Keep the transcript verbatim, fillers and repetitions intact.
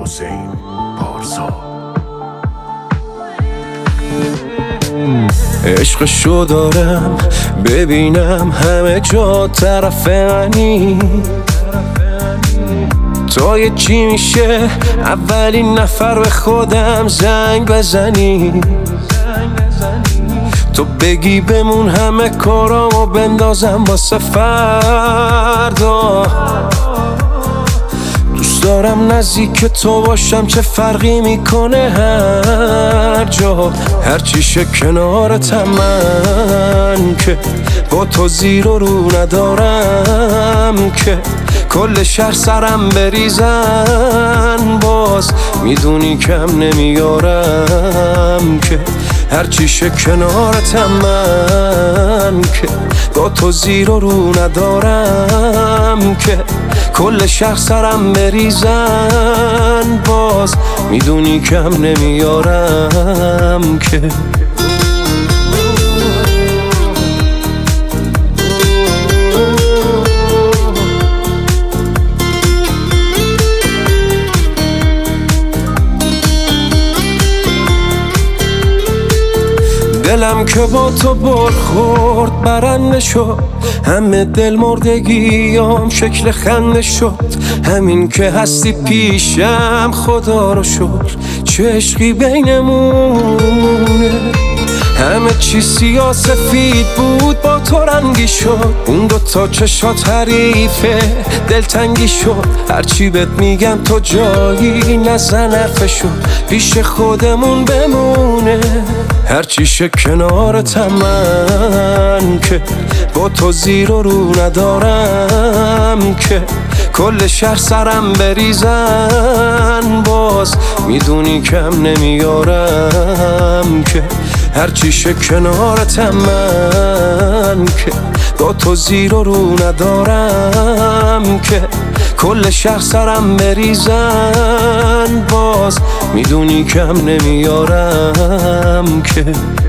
حسین پارسا. عشقشو دارم ببینم همه جا طرف منی، تا یه چی میشه اولین نفر به خودم زنگ بزنی، تو بگی بمون همه کارامو بندازم واسه فردا. دوست دارم نزدیک تو باشم، چه فرقی میکنه هر جا، هر چیشه کنارتم من که با تو زیر و رو ندارم که کل شهر سرم بریزن باز میدونی کم نمیارم که هر چیشه کنارتم من که با تو زیر و رو ندارم که کل شهر سرم بریزن باز میدونی کم نمیارم که. دلم که با تو برخورد برنده شد، همه دل مردگیام شکل خنده شد، همین که هستی پیشم خدا رو شکر، چه عشقی بینمونه. همه چی سیاه سفید بود با تو رنگی شد، اون دوتا چشات حریفه دلتنگی شد، هرچی بهت میگم تو جایی نزن حرفشو، پیش خودمون بمونه. هرچیشه کنارتم من که با تو زیر و رو ندارم که کل شهر سرم بریزن باز میدونی کم نمیارم که هرچیشه کنارتم من که با تو زیر و رو ندارم که کل شهر سرم بریزن باز میدونی کم نمیارم که